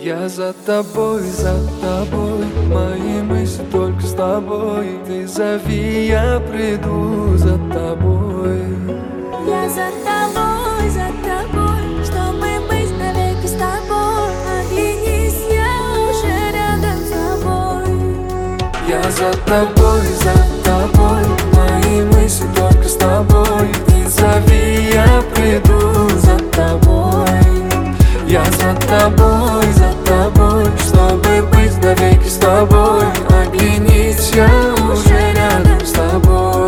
Я за тобой, мои мысли только с тобой. Ты зови, я приду за тобой. Я за тобой, чтобы быть навеки с тобой. Оглянись, я уже рядом с тобой. Я за тобой, мои мысли только с тобой. Ты зови, я приду за тобой. Я за тобой, чтобы быть навеки с тобой. Оглянись, я уже рядом с тобой.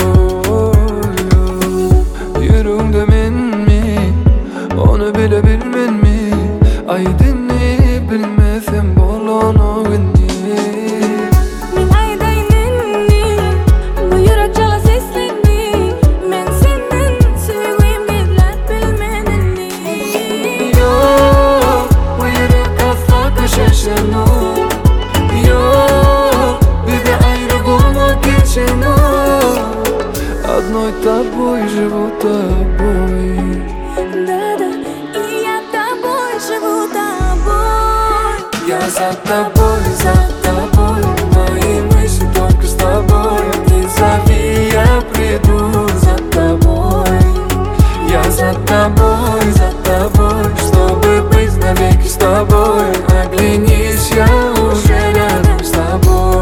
Yüreğimde mi? Onu bile bilmen mi? Aydın'ı bilmezsem bolonu günni. Min aydayınni, bu yürek çala seslenni. Men senden sevgim gizler bilmenini. Yok, bu yürek asla kaçışın o. Yok, bir de ayrı bulmak için o. Одной тобой живу тобой. Да-да, и я тобой живу тобой. Я за тобой, мои мысли только с тобой. Ты зови, я приду за тобой. Я за тобой, чтобы быть навеки с тобой. Оглянись, я уже рядом с тобой.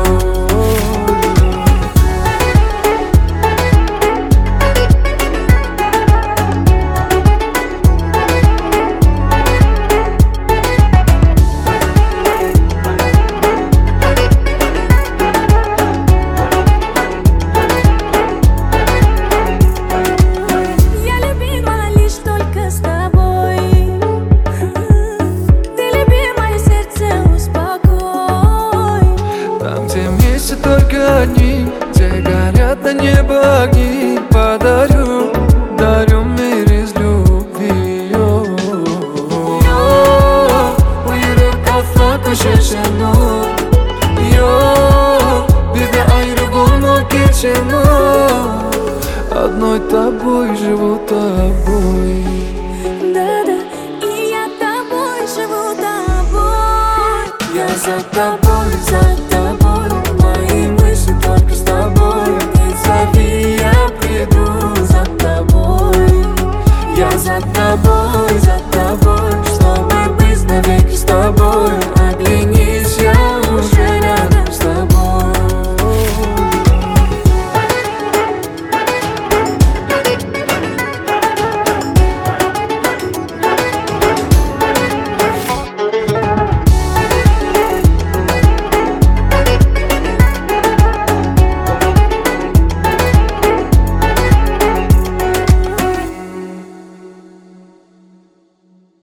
Только одни, где горят на небо огни. Дарю мир из любви. Bu yürek asla kaçışın o. Bir de ayrı bulmak için o.